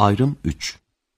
Ayrım 3.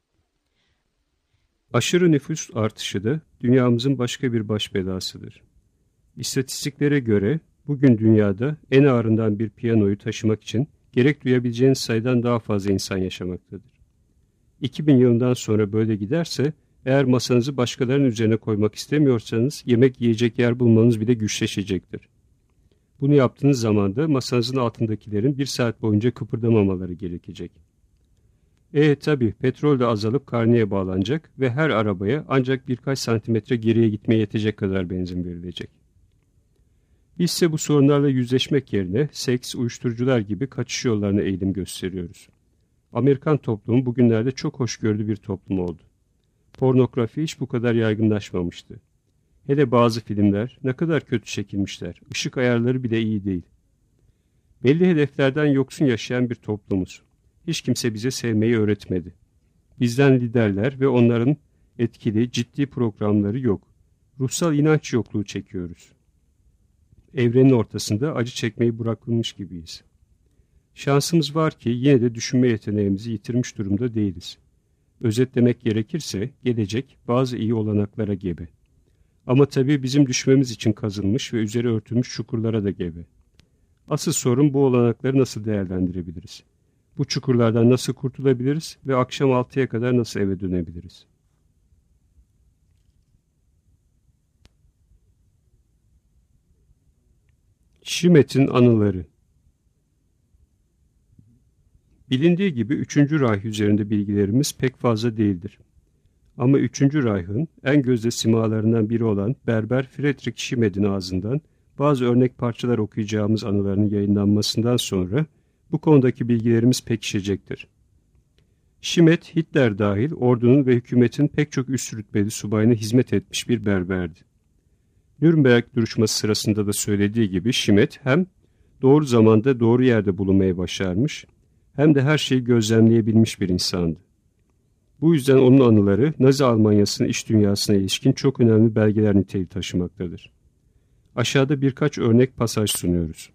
Aşırı nüfus artışı da dünyamızın başka bir baş belasıdır. İstatistiklere göre bugün dünyada en ağırından bir piyanoyu taşımak için gerek duyabileceğiniz sayıdan daha fazla insan yaşamaktadır. 2000 yılından sonra böyle giderse eğer masanızı başkalarının üzerine koymak istemiyorsanız yemek yiyecek yer bulmanız bile güçleşecektir. Bunu yaptığınız zaman da masanızın altındakilerin 1 saat boyunca kıpırdamamaları gerekecek. Tabii petrol de azalıp karneye bağlanacak ve her arabaya ancak birkaç santimetre geriye gitmeye yetecek kadar benzin verilecek. Biz ise bu sorunlarla yüzleşmek yerine seks, uyuşturucular gibi kaçış yollarına eğilim gösteriyoruz. Amerikan toplumu bugünlerde çok hoşgörülü bir toplum oldu. Pornografi hiç bu kadar yaygınlaşmamıştı. Hele bazı filmler ne kadar kötü çekilmişler, ışık ayarları bile iyi değil. Belli hedeflerden yoksun yaşayan bir toplumuz. Hiç kimse bize sevmeyi öğretmedi. Bizden liderler ve onların etkili, ciddi programları yok. Ruhsal inanç yokluğu çekiyoruz. Evrenin ortasında acı çekmeyi bırakılmış gibiyiz. Şansımız var ki yine de düşünme yeteneğimizi yitirmiş durumda değiliz. Özetlemek gerekirse gelecek bazı iyi olanaklara gebe. Ama tabii bizim düşmemiz için kazılmış ve üzeri örtülmüş çukurlara da gebe. Asıl sorun bu olanakları nasıl değerlendirebiliriz? Bu çukurlardan nasıl kurtulabiliriz ve akşam 6'ya kadar nasıl eve dönebiliriz? Schumpeter'in anıları. Bilindiği gibi 3. Reich üzerinde bilgilerimiz pek fazla değildir. Ama 3. Reich'ın en gözde simalarından biri olan berber Friedrich Schumpeter'in ağzından bazı örnek parçalar okuyacağımız anılarının yayınlanmasından sonra bu konudaki bilgilerimiz pekişecektir. Schumpeter, Hitler dahil ordunun ve hükümetin pek çok üst rütbeli subayına hizmet etmiş bir berberdi. Nürnberg duruşması sırasında da söylediği gibi Schumpeter hem doğru zamanda doğru yerde bulunmayı başarmış hem de her şeyi gözlemleyebilmiş bir insandı. Bu yüzden onun anıları Nazi Almanyası'nın iç dünyasına ilişkin çok önemli belgeler niteliği taşımaktadır. Aşağıda birkaç örnek pasaj sunuyoruz.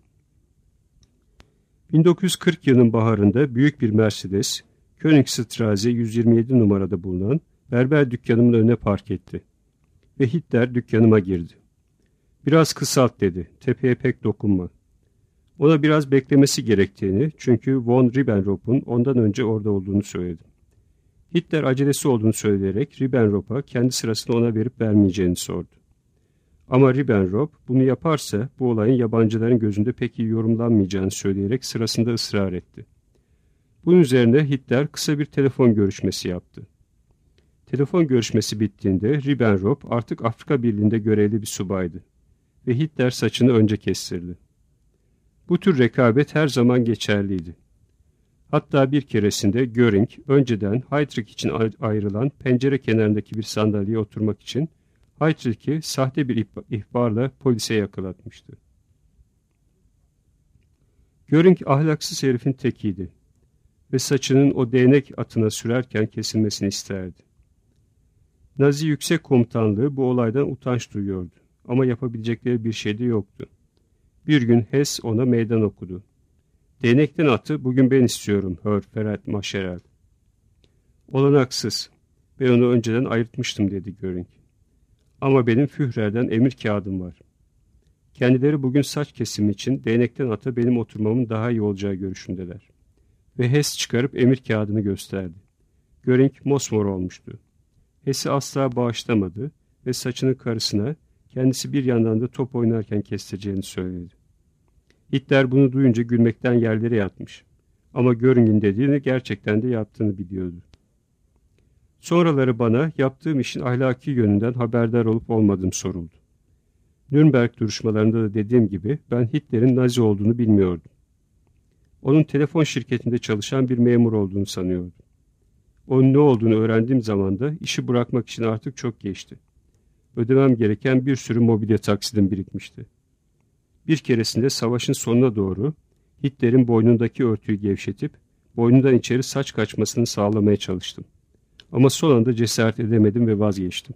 1940 yılının baharında büyük bir Mercedes, Königstraße 127 numarada bulunan berber dükkanımın önüne park etti. Ve Hitler dükkanıma girdi. "Biraz kısalt," dedi, "tepeye pek dokunma." Ona biraz beklemesi gerektiğini, çünkü von Ribbenrop'un ondan önce orada olduğunu söyledi. Hitler acelesi olduğunu söyleyerek Ribbenrop'a kendi sırasını ona verip vermeyeceğini sordu. Ama Ribbentrop bunu yaparsa bu olayın yabancıların gözünde pek iyi yorumlanmayacağını söyleyerek sırasında ısrar etti. Bunun üzerine Hitler kısa bir telefon görüşmesi yaptı. Telefon görüşmesi bittiğinde Ribbentrop artık Afrika Birliği'nde görevli bir subaydı ve Hitler saçını önce kestirdi. Bu tür rekabet her zaman geçerliydi. Hatta bir keresinde Göring önceden Heydrich için ayrılan pencere kenarındaki bir sandalyeye oturmak için Heydrich'i sahte bir ihbarla polise yakalatmıştı. Göring ahlaksız herifin tekiydi ve saçının o değnek atına sürerken kesilmesini isterdi. Nazi Yüksek Komutanlığı bu olaydan utanç duyuyordu ama yapabilecekleri bir şey de yoktu. Bir gün Hess ona meydan okudu. "Değnekten atı bugün ben istiyorum, Herr Feldmarschall." "Olanaksız. Ben onu önceden ayırtmıştım," dedi Göring. "Ama benim Führer'den emir kağıdım var. Kendileri bugün saç kesimi için değnekten ata benim oturmamın daha iyi olacağı görüşündeler." Ve Hess çıkarıp emir kağıdını gösterdi. Göring mosmor olmuştu. Hess'i asla bağışlamadı ve saçını karısına kendisi bir yandan da top oynarken kestireceğini söyledi. Hitler bunu duyunca gülmekten yerlere yatmış. Ama Göring'in dediğini gerçekten de yaptığını biliyordu. Sonraları bana yaptığım işin ahlaki yönünden haberdar olup olmadığım soruldu. Nürnberg duruşmalarında da dediğim gibi ben Hitler'in Nazi olduğunu bilmiyordum. Onun telefon şirketinde çalışan bir memur olduğunu sanıyordum. Onun ne olduğunu öğrendiğim zaman da işi bırakmak için artık çok geçti. Ödemem gereken bir sürü mobilya taksidim birikmişti. Bir keresinde savaşın sonuna doğru Hitler'in boynundaki örtüyü gevşetip boynundan içeri saç kaçmasını sağlamaya çalıştım. Ama son anda cesaret edemedim ve vazgeçtim.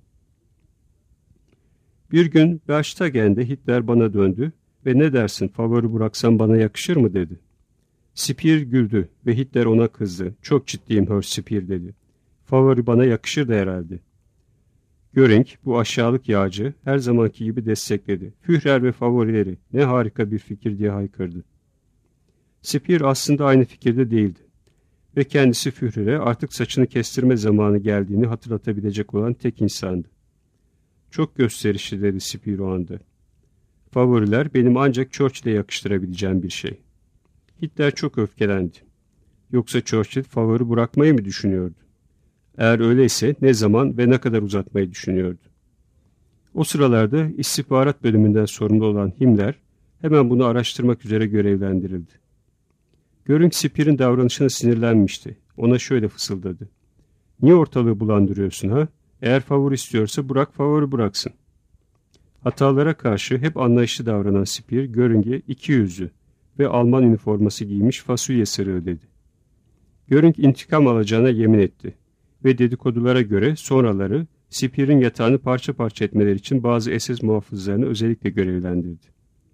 Bir gün Berchtagen'de Hitler bana döndü ve "Ne dersin, favori bıraksam bana yakışır mı?" dedi. Speer güldü ve Hitler ona kızdı. Çok ciddiyim Herr Speer dedi. Favori bana yakışır da herhalde. Göring bu aşağılık yağcı her zamanki gibi destekledi. Führer ve favorileri ne harika bir fikir diye haykırdı. Speer aslında aynı fikirde değildi. Ve kendisi Führer'e artık saçını kestirme zamanı geldiğini hatırlatabilecek olan tek insandı. Çok gösterişli dedi Speer o anda. Favoriler benim ancak Churchill'e yakıştırabileceğim bir şey. Hitler çok öfkelendi. Yoksa Churchill favori bırakmayı mı düşünüyordu? Eğer öyleyse ne zaman ve ne kadar uzatmayı düşünüyordu? O sıralarda istihbarat bölümünden sorumlu olan Himmler hemen bunu araştırmak üzere görevlendirildi. Göring Speer'in davranışına sinirlenmişti. Ona şöyle fısıldadı. Niye ortalığı bulandırıyorsun ha? Eğer favori istiyorsa bırak favori bıraksın. Hatalara karşı hep anlayışlı davranan Speer, Göring'e iki yüzlü ve Alman üniforması giymiş fasulye sırığı dedi. Göring intikam alacağına yemin etti ve dedikodulara göre sonraları Speer'in yatağını parça parça etmeleri için bazı SS muhafızlarını özellikle görevlendirdi.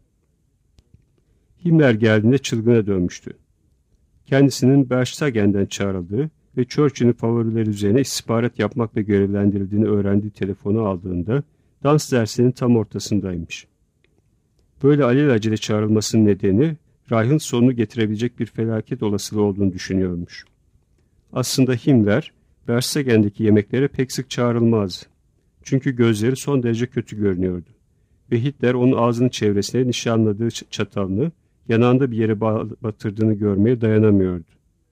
Himmler geldiğinde çılgına dönmüştü. Kendisinin Berchtesgaden'den çağrıldığı ve Churchill'in favorileri üzerine istihbarat yapmakla görevlendirildiğini öğrendiği telefonu aldığında dans dersinin tam ortasındaymış. Böyle alelacele çağrılmasının nedeni Reich'ın sonunu getirebilecek bir felaket olasılığı olduğunu düşünüyormuş. Aslında Himmler Berchtesgaden'deki yemeklere pek sık çağrılmazdı. Çünkü gözleri son derece kötü görünüyordu. Ve Hitler onun ağzının çevresine nişanladığı çatalını yanağında bir yere batırdığını görmeye dayanamıyordu.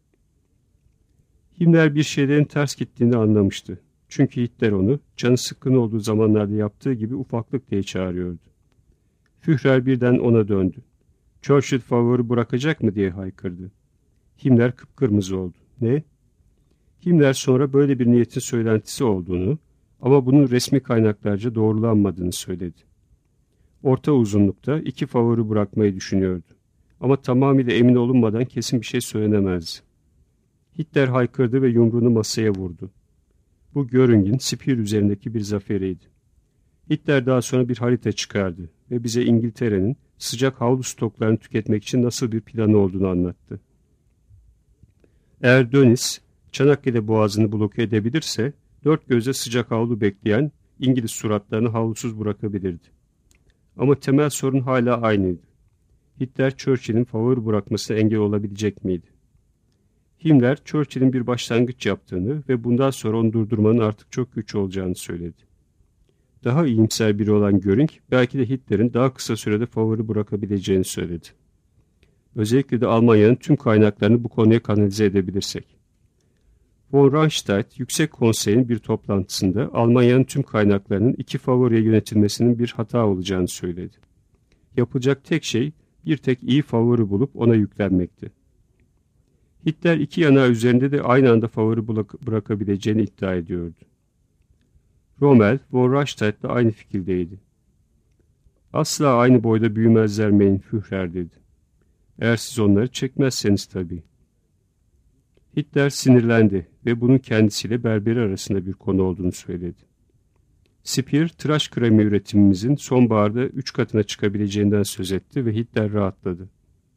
Himmler bir şeylerin ters gittiğini anlamıştı. Çünkü Hitler onu canı sıkkın olduğu zamanlarda yaptığı gibi ufaklık diye çağırıyordu. Führer birden ona döndü. Churchill favori bırakacak mı diye haykırdı. Himmler kıpkırmızı oldu. Ne? Himmler sonra böyle bir niyetin söylentisi olduğunu ama bunun resmi kaynaklarca doğrulanmadığını söyledi. Orta uzunlukta iki favori bırakmayı düşünüyordu. Ama tamamıyla emin olunmadan kesin bir şey söylenemezdi. Hitler haykırdı ve yumruğunu masaya vurdu. Bu Göring'in Speer üzerindeki bir zaferiydi. Hitler daha sonra bir harita çıkardı ve bize İngiltere'nin sıcak havlu stoklarını tüketmek için nasıl bir planı olduğunu anlattı. Eğer Dönitz, Çanakkale Boğazı'nı bloke edebilirse, dört gözle sıcak havlu bekleyen İngiliz suratlarını havlusuz bırakabilirdi. Ama temel sorun hala aynıydı. Hitler, Churchill'in favori bırakmasına engel olabilecek miydi? Himmler, Churchill'in bir başlangıç yaptığını ve bundan sonra onu durdurmanın artık çok güç olacağını söyledi. Daha iyimser biri olan Göring, belki de Hitler'in daha kısa sürede favori bırakabileceğini söyledi. Özellikle de Almanya'nın tüm kaynaklarını bu konuya kanalize edebilirsek. Von Rundstedt, Yüksek Konsey'in bir toplantısında Almanya'nın tüm kaynaklarının iki favoriye yönetilmesinin bir hata olacağını söyledi. Yapılacak tek şey, bir tek iyi favori bulup ona yüklenmekti. Hitler iki yanağı üzerinde de aynı anda favori bırakabileceğini iddia ediyordu. Rommel, von Rundstedt'le aynı fikirdeydi. Asla aynı boyda büyümezler Mein Führer dedi. Eğer siz onları çekmezseniz tabii. Hitler sinirlendi ve bunun kendisiyle berberi arasında bir konu olduğunu söyledi. Speer, tıraş kremi üretimimizin sonbaharda 3 katına çıkabileceğinden söz etti ve Hitler rahatladı.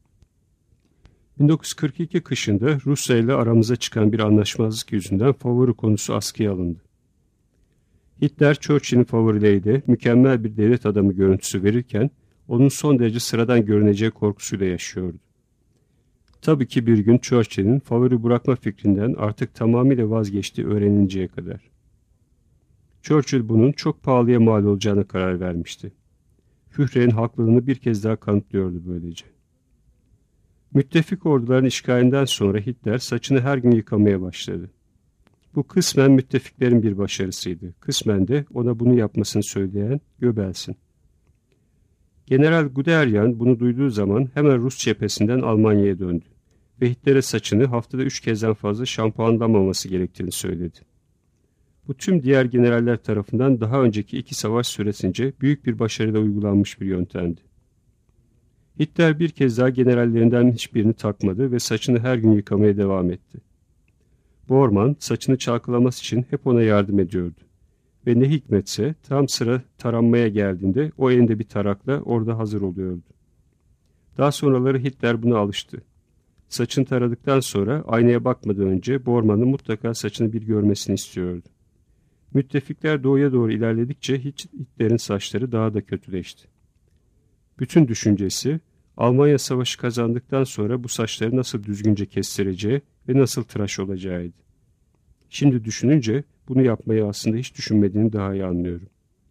1942 kışında Rusya ile aramıza çıkan bir anlaşmazlık yüzünden favori konusu askıya alındı. Hitler, Churchill'in favorileriyle mükemmel bir devlet adamı görüntüsü verirken, onun son derece sıradan görüneceği korkusuyla yaşıyordu. Tabii ki bir gün Churchill'in favori bırakma fikrinden artık tamamıyla vazgeçtiği öğreninceye kadar. Churchill bunun çok pahalıya mal olacağına karar vermişti. Führer'in haklılığını bir kez daha kanıtlıyordu böylece. Müttefik orduların işgalinden sonra Hitler saçını her gün yıkamaya başladı. Bu kısmen müttefiklerin bir başarısıydı. Kısmen de ona bunu yapmasını söyleyen Goebbels'in. General Guderian bunu duyduğu zaman hemen Rus cephesinden Almanya'ya döndü ve Hitler'e saçını haftada 3 kezden fazla şampuanlamaması gerektiğini söyledi. Bu tüm diğer generaller tarafından daha önceki 2 savaş süresince büyük bir başarıyla uygulanmış bir yöntemdi. Hitler bir kez daha generallerinden hiçbirini takmadı ve saçını her gün yıkamaya devam etti. Bormann saçını çalkalaması için hep ona yardım ediyordu. Ve ne hikmetse tam sıra taranmaya geldiğinde o elinde bir tarakla orada hazır oluyordu. Daha sonraları Hitler buna alıştı. Saçını taradıktan sonra aynaya bakmadan önce Bormann'ın mutlaka saçını bir görmesini istiyordu. Müttefikler doğuya doğru ilerledikçe Hitler'in saçları daha da kötüleşti. Bütün düşüncesi Almanya savaşı kazandıktan sonra bu saçları nasıl düzgünce kestireceği ve nasıl tıraş olacağıydı. Şimdi düşününce bunu yapmayı aslında hiç düşünmediğini daha iyi anlıyorum.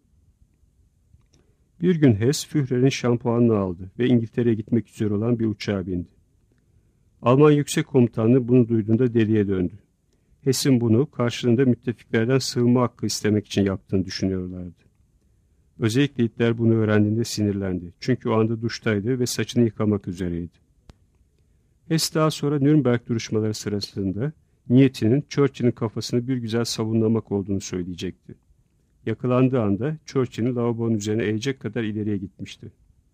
Bir gün Hess, Führer'in şampuanını aldı ve İngiltere'ye gitmek üzere olan bir uçağa bindi. Alman Yüksek Komutanlığı bunu duyduğunda deliye döndü. Hess'in bunu karşılığında müttefiklerden sığınma hakkı istemek için yaptığını düşünüyorlardı. Özellikle Hitler bunu öğrendiğinde sinirlendi. Çünkü o anda duştaydı ve saçını yıkamak üzereydi. Hess daha sonra Nürnberg duruşmaları sırasında niyetinin Churchill'in kafasını bir güzel savunlamak olduğunu söyleyecekti. Yakalandığı anda Churchill'in lavabonun üzerine eğecek kadar ileriye gitmişti.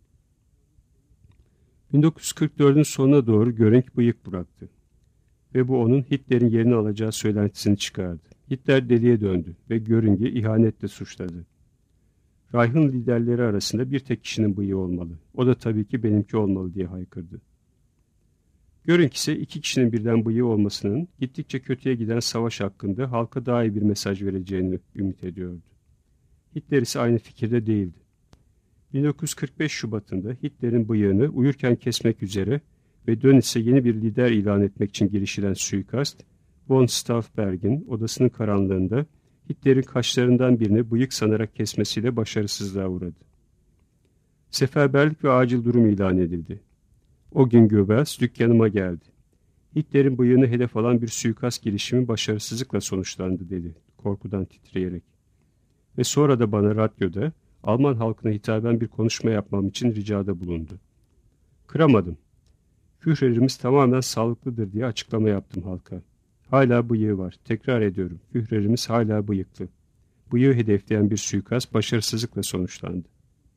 1944'ün sonuna doğru Göring bıyık bıraktı. Ve bu onun Hitler'in yerini alacağı söylentisini çıkardı. Hitler deliye döndü ve Göring'i ihanetle suçladı. Reich'ın liderleri arasında bir tek kişinin bıyığı olmalı. O da tabii ki benimki olmalı diye haykırdı. Göring ise iki kişinin birden bıyığı olmasının gittikçe kötüye giden savaş hakkında halka daha iyi bir mesaj vereceğini ümit ediyordu. Hitler ise aynı fikirde değildi. 1945 Şubat'ında Hitler'in bıyığını uyurken kesmek üzere ve Dönitze yeni bir lider ilan etmek için girişilen suikast, von Stauffenberg'in odasının karanlığında Hitler'in kaşlarından birini bıyık sanarak kesmesiyle başarısızlığa uğradı. Seferberlik ve acil durum ilan edildi. O gün Goebbels dükkanıma geldi. Hitler'in bıyığını hedef alan bir suikast girişimi başarısızlıkla sonuçlandı dedi, korkudan titreyerek. Ve sonra da bana radyoda Alman halkına hitaben bir konuşma yapmam için ricada bulundu. Kıramadım. Führerimiz tamamen sağlıklıdır diye açıklama yaptım halka. Hala bıyığı var. Tekrar ediyorum. Führerimiz hala bıyıklı. Bıyığı hedefleyen bir suikast başarısızlıkla sonuçlandı.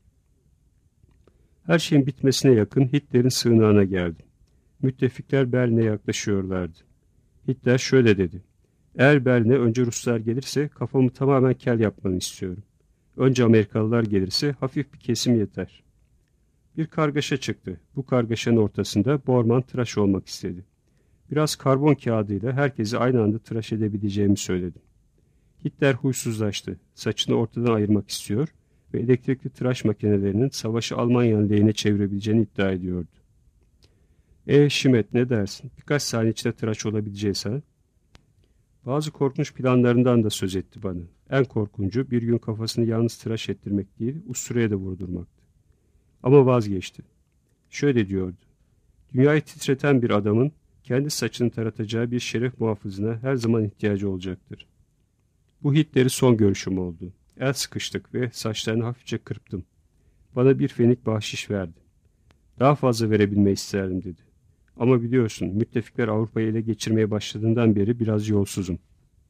Her şeyin bitmesine yakın Hitler'in sığınağına geldim. Müttefikler Berlin'e yaklaşıyorlardı. Hitler şöyle dedi. Eğer Berlin'e önce Ruslar gelirse kafamı tamamen kel yapmanı istiyorum. Önce Amerikalılar gelirse hafif bir kesim yeter. Bir kargaşa çıktı. Bu kargaşanın ortasında Bormann tıraş olmak istedi. Biraz karbon kağıdıyla herkesi aynı anda tıraş edebileceğimi söyledim. Hitler huysuzlaştı. Saçını ortadan ayırmak istiyor ve elektrikli tıraş makinelerinin savaşı Almanya'nın lehine çevirebileceğini iddia ediyordu. Schmidt ne dersin? Birkaç saniye içinde tıraş olabileceğiz ha? Bazı korkunç planlarından da söz etti bana. En korkuncu bir gün kafasını yalnız tıraş ettirmek değil, usturaya da vurdurmaktı. Ama vazgeçti. Şöyle diyordu. Dünyayı titreten bir adamın kendi saçını taratacağı bir şeref muhafızına her zaman ihtiyacı olacaktır. Bu Hitler'i son görüşüm oldu. El sıkıştık ve saçlarını hafifçe kırptım. Bana bir fenik bahşiş verdi. Daha fazla verebilmeyi isterdim dedi. Ama biliyorsun müttefikler Avrupa'yı ele geçirmeye başladığından beri biraz yolsuzum.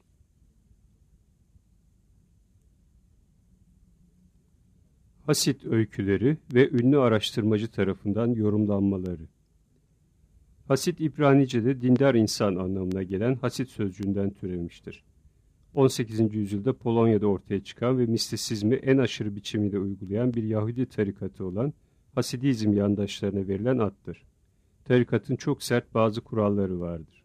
Hasid öyküleri ve ünlü araştırmacı tarafından yorumlanmaları. Hasid İbranice'de dindar insan anlamına gelen Hasid sözcüğünden türemiştir. 18. yüzyılda Polonya'da ortaya çıkan ve mistisizmi en aşırı biçimiyle uygulayan bir Yahudi tarikatı olan Hasidizm yandaşlarına verilen addır. Tarikatın çok sert bazı kuralları vardır.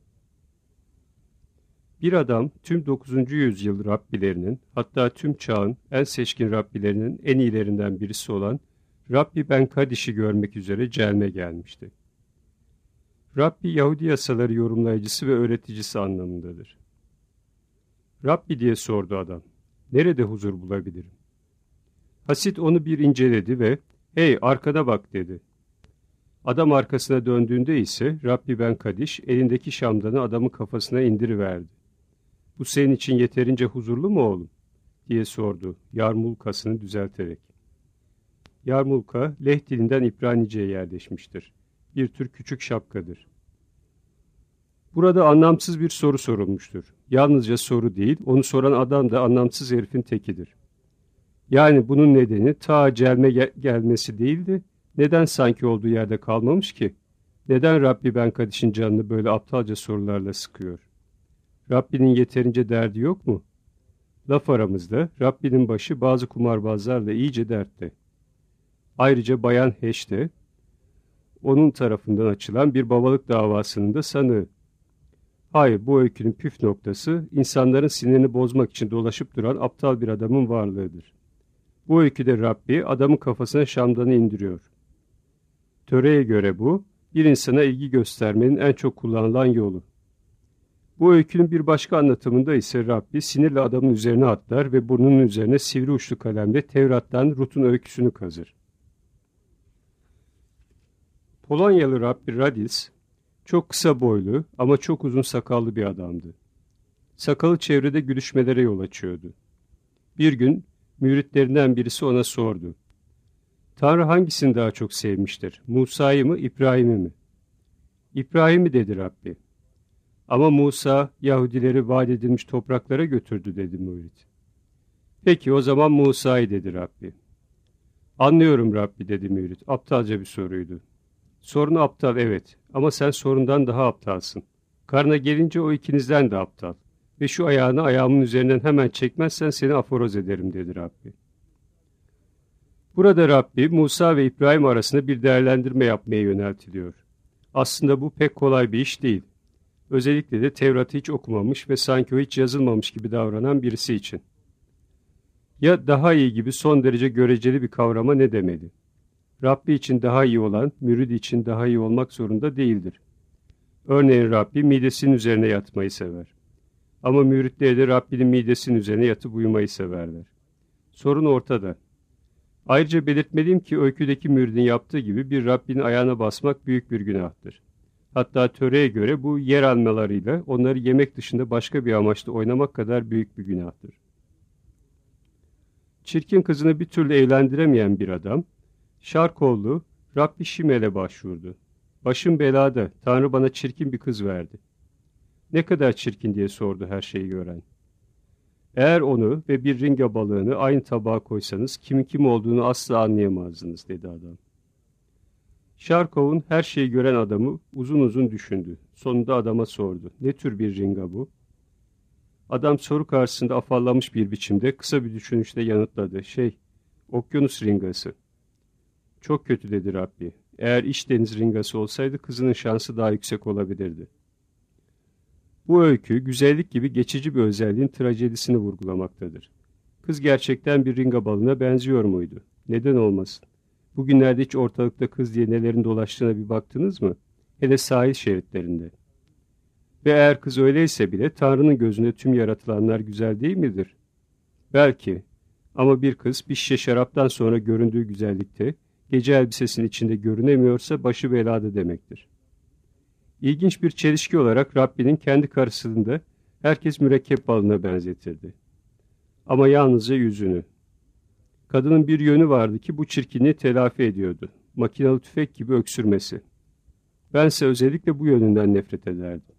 Bir adam tüm 9. yüzyıl Rabbilerinin, hatta tüm çağın en seçkin Rabbilerinin en iyilerinden birisi olan Rabbi Ben Kadiş'i görmek üzere Celme gelmişti. Rabbi Yahudi yasaları yorumlayıcısı ve öğreticisi anlamındadır. Rabbi diye sordu adam. Nerede huzur bulabilirim? Hasid onu bir inceledi ve hey arkada bak dedi. Adam arkasına döndüğünde ise Rabbi Ben Kadiş elindeki şamdanı adamın kafasına indiriverdi. Bu senin için yeterince huzurlu mu oğlum? Diye sordu yarmulkasını düzelterek. Yarmulka Leh dilinden İbranice'ye yerleşmiştir. Bir tür küçük şapkadır. Burada anlamsız bir soru sorulmuştur. Yalnızca soru değil, onu soran adam da anlamsız herifin tekidir. Yani bunun nedeni ta Celme gelmesi değildi. Neden sanki olduğu yerde kalmamış ki? Neden Rabbi Ben Kadiş'in canını böyle aptalca sorularla sıkıyor? Rabbinin yeterince derdi yok mu? Laf aramızda Rabbinin başı bazı kumarbazlarla iyice dertte. Ayrıca Bayan Heş de onun tarafından açılan bir babalık davasının da sanığı. Hayır, bu öykünün püf noktası insanların sinirini bozmak için dolaşıp duran aptal bir adamın varlığıdır. Bu öyküde Rabbi adamın kafasına şamdanı indiriyor. Töreye göre bu, bir insana ilgi göstermenin en çok kullanılan yolu. Bu öykünün bir başka anlatımında ise Rabbi sinirle adamın üzerine atlar ve burnunun üzerine sivri uçlu kalemle Tevrat'tan Rut'un öyküsünü kazır. Polonyalı Rabbi Radis, çok kısa boylu ama çok uzun sakallı bir adamdı. Sakalı çevrede gülüşmelere yol açıyordu. Bir gün müritlerinden birisi ona sordu. Tanrı hangisini daha çok sevmiştir? Musa'yı mı, İbrahim'i mi? İbrahim'i dedi Rabbi. Ama Musa Yahudileri vaat edilmiş topraklara götürdü dedi mürit. Peki o zaman Musa'yı dedi Rabbi. Anlıyorum Rabbi dedi mürit. Aptalca bir soruydu. Sorun aptal evet ama sen sorundan daha aptalsın. Karına gelince o ikinizden de aptal. Ve şu ayağını ayağımın üzerinden hemen çekmezsen seni aforoz ederim dedi Rabbi. Burada Rabbi Musa ve İbrahim arasında bir değerlendirme yapmaya yöneltiliyor. Aslında bu pek kolay bir iş değil. Özellikle de Tevrat'ı hiç okumamış ve sanki o hiç yazılmamış gibi davranan birisi için. Ya daha iyi gibi son derece göreceli bir kavrama ne demeli? Rabbi için daha iyi olan, müridi için daha iyi olmak zorunda değildir. Örneğin Rabbi midesinin üzerine yatmayı sever. Ama müritleri de Rabbinin midesinin üzerine yatıp uyumayı severler. Sorun ortada. Ayrıca belirtmeliyim ki öyküdeki müridin yaptığı gibi bir Rabbinin ayağına basmak büyük bir günahtır. Hatta töreye göre bu yer almalarıyla onları yemek dışında başka bir amaçla oynamak kadar büyük bir günahtır. Çirkin kızını bir türlü evlendiremeyen bir adam, Şarkoğlu Rabbi Şimel'e başvurdu. Başım belada, Tanrı bana çirkin bir kız verdi. Ne kadar çirkin diye sordu her şeyi gören. Eğer onu ve bir ringa balığını aynı tabağa koysanız kimin kim olduğunu asla anlayamazdınız dedi adam. Şarkov'un her şeyi gören adamı uzun uzun düşündü. Sonunda adama sordu. Ne tür bir ringa bu? Adam soru karşısında afallamış bir biçimde kısa bir düşünüşle yanıtladı. Okyanus ringası. Çok kötü dedi Rabbi. Eğer iç deniz ringası olsaydı kızının şansı daha yüksek olabilirdi. Bu öykü güzellik gibi geçici bir özelliğin trajedisini vurgulamaktadır. Kız gerçekten bir ringa balığına benziyor muydu? Neden olmasın? Bugünlerde hiç ortalıkta kız diye nelerin dolaştığına bir baktınız mı? Hele sahil şeritlerinde. Ve eğer kız öyleyse bile Tanrı'nın gözünde tüm yaratılanlar güzel değil midir? Belki. Ama bir kız bir şişe şaraptan sonra göründüğü güzellikte, gece elbisesinin içinde görünemiyorsa başı belada demektir. İlginç bir çelişki olarak Rabbinin kendi karısını da herkes mürekkep balığına benzetirdi. Ama yalnızca yüzünü. Kadının bir yönü vardı ki bu çirkinliği telafi ediyordu. Makinalı tüfek gibi öksürmesi. Bense özellikle bu yönünden nefret ederdim.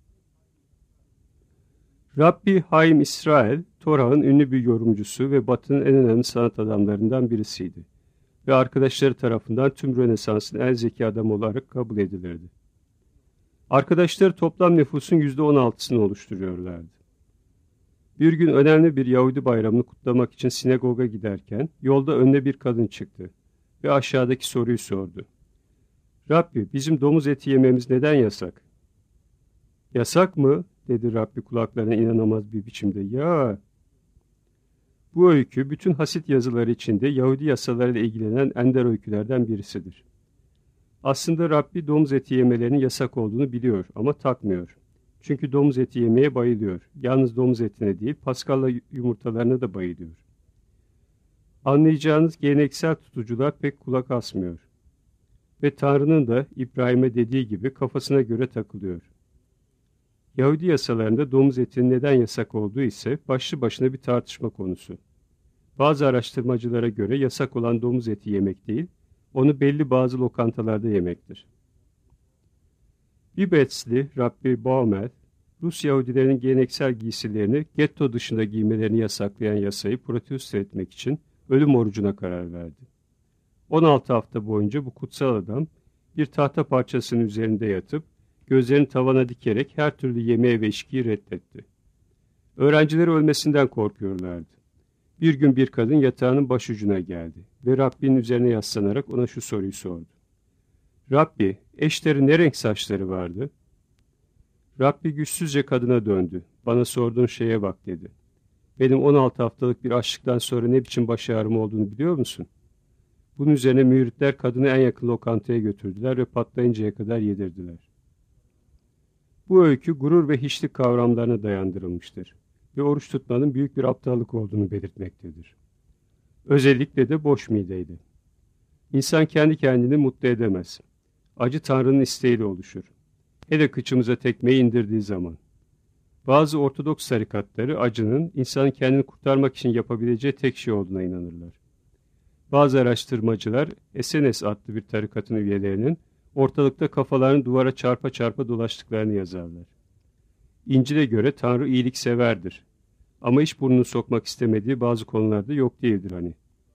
Rabbi Haim İsrail, Torah'ın ünlü bir yorumcusu ve Batı'nın en önemli sanat adamlarından birisiydi. Ve arkadaşları tarafından tüm Rönesans'ın en zeki adamı olarak kabul edilirdi. Arkadaşları toplam nüfusun %16'sını oluşturuyorlardı. Bir gün önemli bir Yahudi bayramını kutlamak için sinagoga giderken yolda önüne bir kadın çıktı ve aşağıdaki soruyu sordu. Rabbi, bizim domuz eti yememiz neden yasak? Yasak mı? Dedi Rabbi kulaklarına inanamaz bir biçimde. Ya! Bu öykü bütün hasit yazıları içinde Yahudi yasalarıyla ilgilenen ender öykülerden birisidir. Aslında Rabbi domuz eti yemelerinin yasak olduğunu biliyor ama takmıyor. Çünkü domuz eti yemeye bayılıyor. Yalnız domuz etine değil, Paskalla yumurtalarına da bayılıyor. Anlayacağınız geleneksel tutucular pek kulak asmıyor. Ve Tanrı'nın da İbrahim'e dediği gibi kafasına göre takılıyor. Yahudi yasalarında domuz etinin neden yasak olduğu ise başlı başına bir tartışma konusu. Bazı araştırmacılara göre yasak olan domuz eti yemek değil, onu belli bazı lokantalarda yemektir. Bibetsli Rabbi Baumel, Rus Yahudilerinin geleneksel giysilerini getto dışında giymelerini yasaklayan yasayı protesto etmek için ölüm orucuna karar verdi. 16 hafta boyunca bu kutsal adam bir tahta parçasının üzerinde yatıp gözlerini tavana dikerek her türlü yemeği ve içkiyi reddetti. Öğrencileri ölmesinden korkuyorlardı. Bir gün bir kadın yatağının başucuna geldi ve Rabbinin üzerine yaslanarak ona şu soruyu sordu. Rabbi, eşleri ne renk saçları vardı? Rabbi güçsüzce kadına döndü. Bana sorduğun şeye bak dedi. Benim 16 haftalık bir açlıktan sonra ne biçim baş ağrım olduğunu biliyor musun? Bunun üzerine müritler kadını en yakın lokantaya götürdüler ve patlayıncaya kadar yedirdiler. Bu öykü gurur ve hiçlik kavramlarına dayandırılmıştır ve oruç tutmanın büyük bir aptallık olduğunu belirtmektedir. Özellikle de boş mideydi. İnsan kendi kendini mutlu edemez. Acı Tanrı'nın isteğiyle oluşur. Hele kıçımıza tekmeyi indirdiği zaman. Bazı Ortodoks tarikatları acının insanın kendini kurtarmak için yapabileceği tek şey olduğuna inanırlar. Bazı araştırmacılar SNS adlı bir tarikatın üyelerinin ortalıkta kafalarını duvara çarpa çarpa dolaştıklarını yazarlar. İncil'e göre Tanrı iyilikseverdir. Ama hiç burnunu sokmak istemediği bazı konularda yok değildir hani.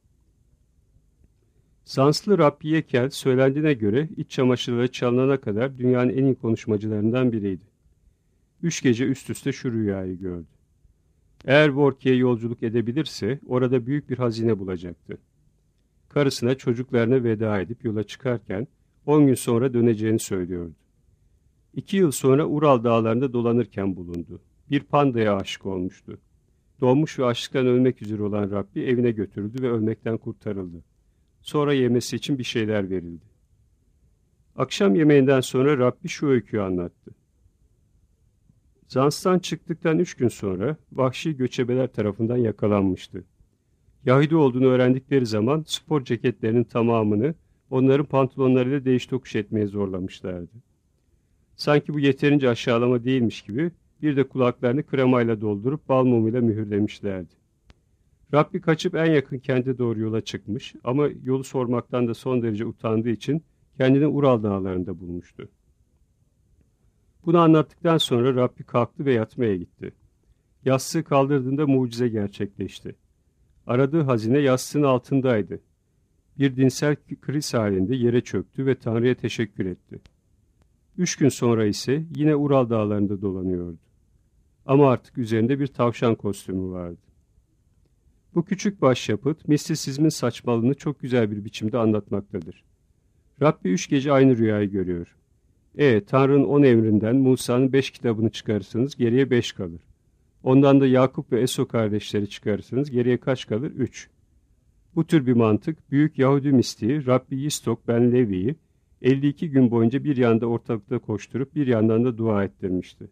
Sanslı Rabbi Yekel söylendiğine göre iç çamaşırları çalınana kadar dünyanın en iyi konuşmacılarından biriydi. 3 gece üst üste şu rüyayı gördü. Eğer Vorki'ye yolculuk edebilirse orada büyük bir hazine bulacaktı. Karısına çocuklarına veda edip yola çıkarken 10 gün sonra döneceğini söylüyordu. 2 yıl sonra Ural dağlarında dolanırken bulundu. Bir pandaya aşık olmuştu. Doğmuş ve açlıktan ölmek üzere olan Rabbi evine götürüldü ve ölmekten kurtarıldı. Sonra yemesi için bir şeyler verildi. Akşam yemeğinden sonra Rabbi şu öyküyü anlattı. Zans'tan çıktıktan 3 gün sonra vahşi göçebeler tarafından yakalanmıştı. Yahudi olduğunu öğrendikleri zaman spor ceketlerinin tamamını onların pantolonlarıyla değiş tokuş etmeye zorlamışlardı. Sanki bu yeterince aşağılama değilmiş gibi bir de kulaklarını kremayla doldurup bal mumuyla mühürlemişlerdi. Rabbi kaçıp en yakın kente doğru yola çıkmış ama yolu sormaktan da son derece utandığı için kendini Ural dağlarında bulmuştu. Bunu anlattıktan sonra Rabbi kalktı ve yatmaya gitti. Yastığı kaldırdığında mucize gerçekleşti. Aradığı hazine yastığın altındaydı. Bir dinsel kriz halinde yere çöktü ve Tanrı'ya teşekkür etti. 3 gün sonra ise yine Ural dağlarında dolanıyordu. Ama artık üzerinde bir tavşan kostümü vardı. Bu küçük başyapıt mistisizmin saçmalığını çok güzel bir biçimde anlatmaktadır. Rabbi 3 gece aynı rüyayı görüyor. Tanrı'nın 10 emrinden Musa'nın 5 kitabını çıkarırsanız geriye 5 kalır. Ondan da Yakup ve Esau kardeşleri çıkarırsanız geriye kaç kalır? 3. Bu tür bir mantık büyük Yahudi mistiği Rabbi Yistok ben Levi'yi 52 gün boyunca bir yanda ortalıkta koşturup bir yandan da dua ettirmişti.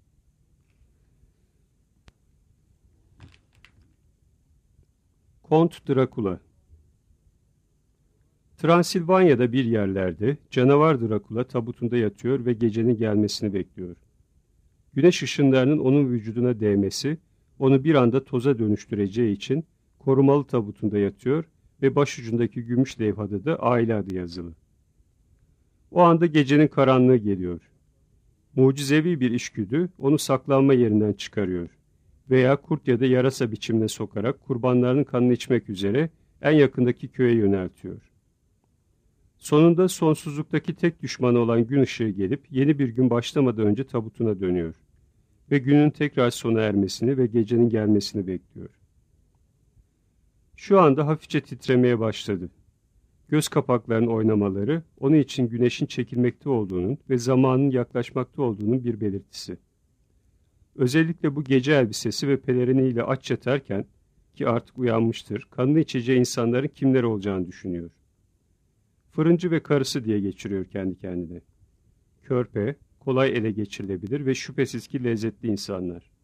Kont Drakula. Transilvanya'da bir yerlerde canavar Drakula tabutunda yatıyor ve gecenin gelmesini bekliyor. Güneş ışınlarının onun vücuduna değmesi, onu bir anda toza dönüştüreceği için korumalı tabutunda yatıyor ve başucundaki gümüş levhada da aile adı yazılı. O anda gecenin karanlığı geliyor. Mucizevi bir içgüdü onu saklanma yerinden çıkarıyor veya kurt ya da yarasa biçimine sokarak kurbanlarının kanını içmek üzere en yakındaki köye yöneltiyor. Sonunda sonsuzluktaki tek düşmanı olan gün ışığı gelip yeni bir gün başlamadan önce tabutuna dönüyor ve günün tekrar sona ermesini ve gecenin gelmesini bekliyor. Şu anda hafifçe titremeye başladı. Göz kapaklarının oynamaları onun için güneşin çekilmekte olduğunun ve zamanın yaklaşmakta olduğunun bir belirtisi. Özellikle bu gece elbisesi ve peleriniyle aç yatarken ki artık uyanmıştır, kanını içeceği insanların kimler olacağını düşünüyor. Fırıncı ve karısı diye geçiriyor kendi kendine. Körpe, kolay ele geçirilebilir ve şüphesiz ki lezzetli insanlar.